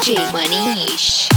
DJ Manish.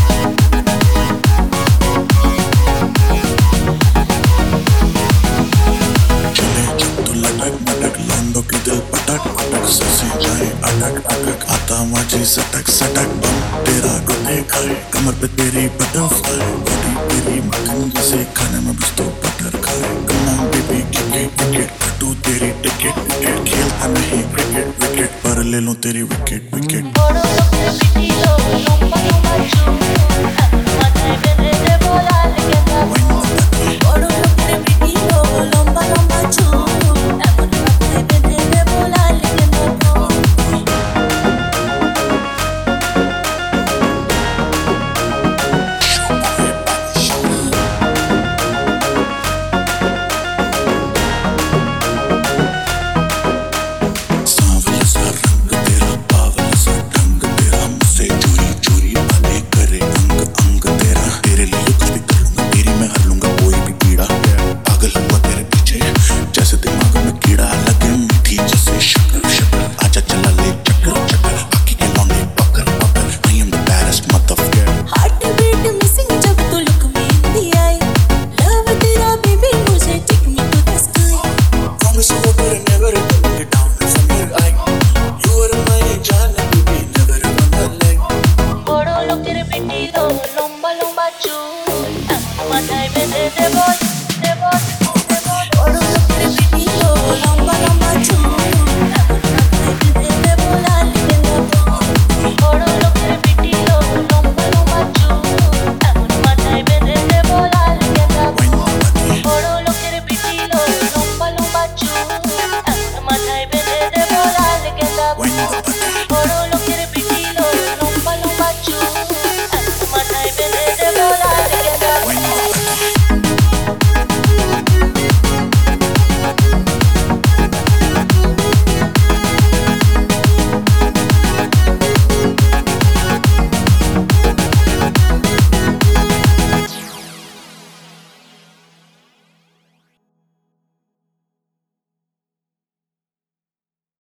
चले जब तू लटक मटक लौंडों के दिल पटक पटक ससी जाए अटक अटक आता माझी सटक सटक बम तेरा गुने खाए कमर पे तेरी बटरफ्लाई बॉडी तेरी मक्खन जैसे खाने में बस तो बटर खाए come on baby cricket cricket कटू तेरी टिकट टिकट खेलता नहीं क्रिकेट विकेट पर ले लूं तेरी विकेट विकेट